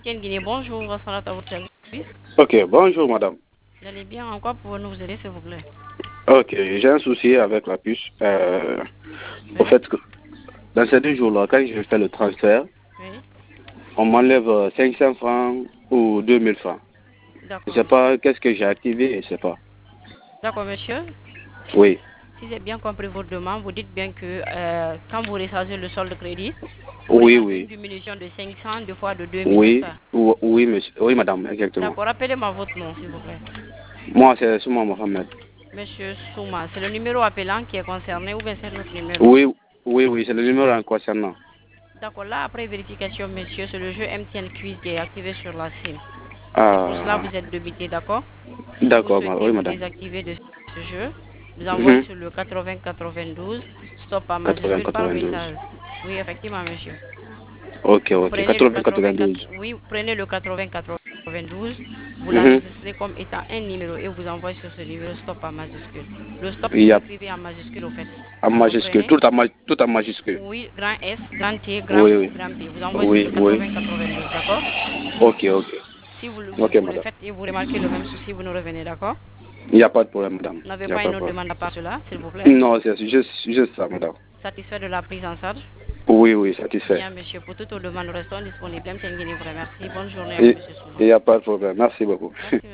MTN Guinée, bonjour, Rassalat à votre service. Ok, bonjour madame. Vous allez bien? En quoi pouvons-nous vous aider, s'il vous plaît? Ok, j'ai un souci avec la puce. Au Oui, fait, que dans ces 2 jours-là, quand je fais le transfert, oui, on m'enlève 500 francs ou 2000 francs. Je ne d'accord. sais pas qu'est-ce que j'ai activé, je ne sais pas. D'accord, monsieur. Oui, Si j'ai bien compris votre demande, vous dites bien que quand vous rechargez le solde de crédit, vous oui, remarquez une oui, diminution de 500, deux fois de 2000, c'est oui, ça? oui, monsieur, oui, madame, exactement. D'accord, rappelez-moi votre nom, s'il vous plaît. Moi, c'est Souma Mohamed. Monsieur Souma, c'est le numéro appelant qui est concerné ou bien c'est notre numéro? Oui, oui, oui, c'est le numéro en concernant. D'accord, là, après vérification, monsieur, c'est le jeu MTN Quiz qui est activé sur la SIM. C'est pour cela que Ah, vous êtes débité, d'accord? Si vous d'accord, souhaitez oui, vous madame. désactiver de ce jeu, vous envoyez Mhm. sur le 80 92 stop en 80 majuscule par 92. message. Oui, effectivement, monsieur. Ok, Vous ok, prenez le 80 84, 92. oui, vous prenez le 80 92, vous Mhm. l'enregistrez comme étant un numéro et vous envoyez sur ce numéro stop en majuscule. Le stop, Il vous y a l'écrivez en majuscule au fait. en Vous majuscule, comprenez? tout en majuscule. Oui, grand S, grand T, grand Oui, O, oui. grand P. Vous envoyez sur Oui, le oui. 80 92, d'accord? Ok, ok. Si vous, Ok, vous le madame. faites et vous remarquez le même souci, vous nous revenez, d'accord? Il n'y a pas de problème, madame. Vous n'avez Il n'y a pas pas une de autre problème. demande à part cela, s'il vous plaît? Non, c'est juste ça, madame. Satisfait de la prise en charge? Oui, oui, satisfait. Bien, monsieur, pour toutes vos demandes, nous restons disponibles. Merci. Bonne journée à vous, Il monsieur Souma. n'y a pas de problème. Merci beaucoup. Merci,